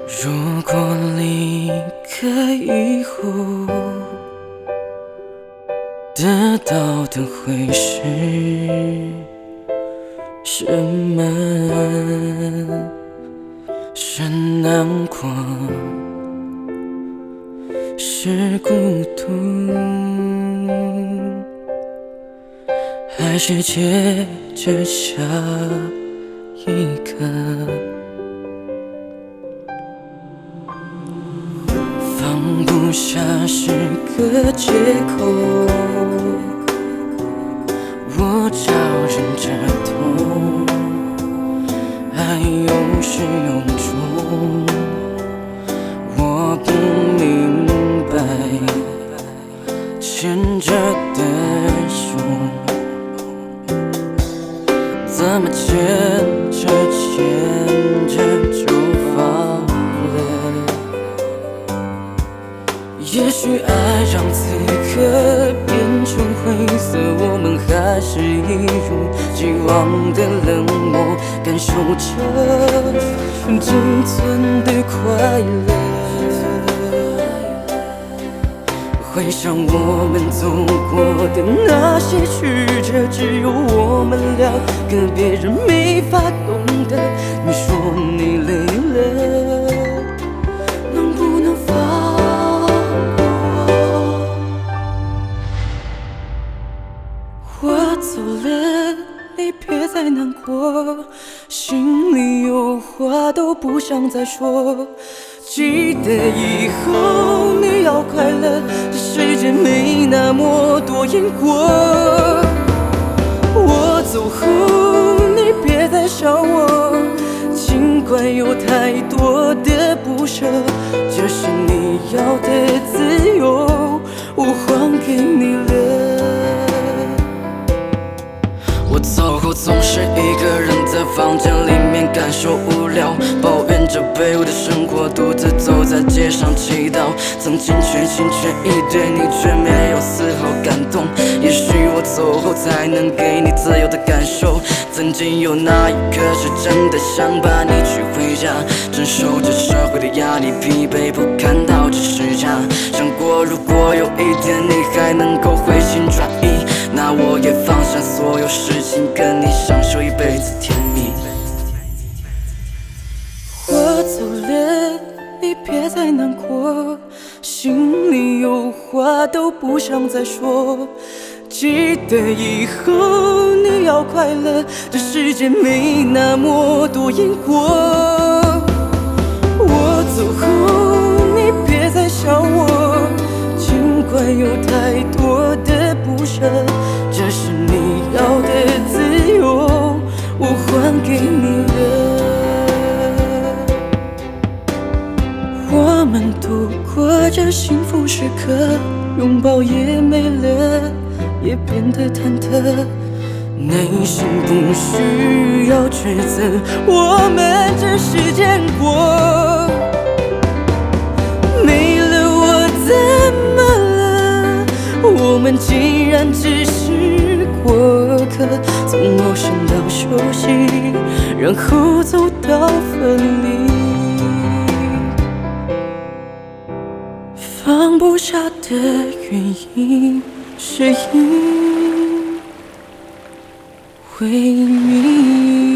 如果离开以后，得到的会是什么？是难过，是孤独，还是接着下一个？放不下是个借口，我招忍着痛，爱有始有终，我不明白牵着的手怎么牵着就放了。也许爱让此刻变成灰色，我们还是一如既往的冷漠，感受着仅存的快乐。回想我们走过的那些曲折，只有我们两个，别人没法懂得。你说你累了，能不能放过？我走了，你别再难过，心里有话都不想再说。记得以后你要快乐，这世界没那么多因果。我走后你别再想我，尽管有太多的不舍，这是你要的自由，我还给你了。我走后总是一个人在房间里面感受无聊，抱怨着卑微的生活，独自走在街上祈祷。曾经全心全意对你，却没有丝毫感动。也许我走后才能给你自由的感受。曾经有那一刻是真的想把你娶回家，承受着社会的压力，疲惫不堪到这时差。想过如果有一天你还能够回心转意，那我也放下所有事情，跟你享受一辈子甜蜜。我走了，你别再难过，心里有话都不想再说。记得以后你要快乐，这世界没那么多因果。我走后你别再想我，尽管有太多的不舍，这是你要的自由，我还给你了。我们度过这幸福时刻，拥抱也没了，也变得忐忑。内心不需要抉择，我们只是见过。没了我怎么了？我们既然只是过客，从陌生到熟悉，然后走到分离。放不下的原因是因为你。